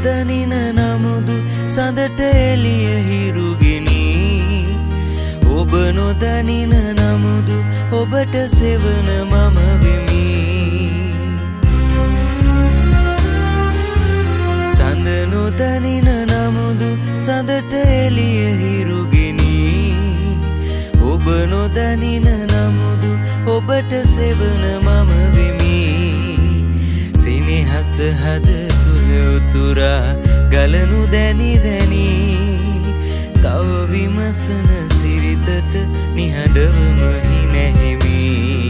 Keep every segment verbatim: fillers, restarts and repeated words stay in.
නොදනින නමුදු සඳට එළිය හිරුගෙනි ඔබ නොදනින නමුදු ඔබට සෙවන මම වෙමි සඳ නොදනින නමුදු සඳට එළිය හිරුගෙනි ඔබ නොදනින නමුදු ඔබට සෙවන මම වෙමි සිනහස හද තුල උතුරා ගලනු දැනි දැනි තව විමසන සිරිතට නිහඬවම හිනැහිමි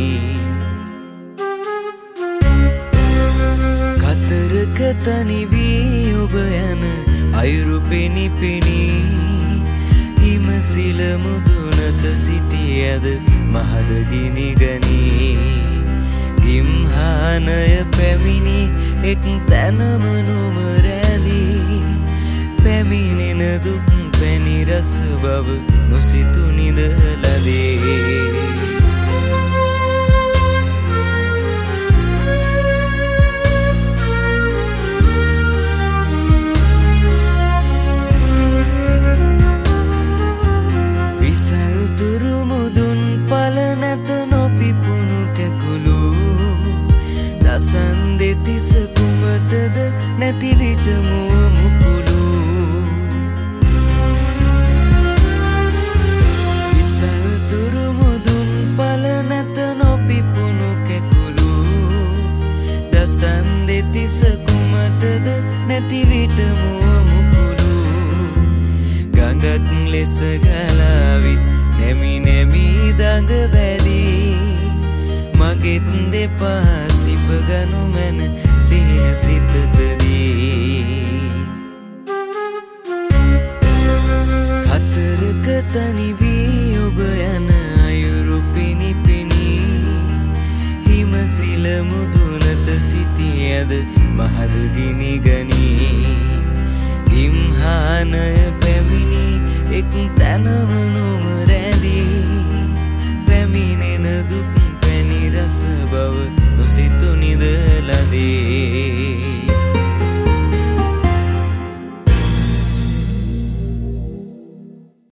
කතරක තනි වී ඔබ යන අයුරු පෙනි පෙනි හිමසිල මුදුනත සිටියද මහද ගිනි ගනී ගිම්හානය පැමිණි එක් තැනම නොම රැඳී පැමිණෙන දුක් පැණි රස බව නොසිතු නිදලදේ විසල් තුරු මුදුන් පල නැත නොපිපුණු කැකුළු දසන් දෙතිස කුමටද නැති විට මුව මුකුළු විසල් තුරු මුදුන් පල නැත නොපිපුණු කැකුළු දසන් දෙතිස කුමටද නැති විට මුව මුකුළු ගඟක් ලෙස ගලාවිත් නැමි නැමි දඟ වැදී මගෙත් දෙපා සිපගනු මැන සිහින සිතටදී කතරක තනි වී ඔබ යන අයුරු පෙනි පෙනි හිමසිල මුදුනත සිටියද මහද ගිනි ගනී ගිම්හානය පැමිණි එක් තැනම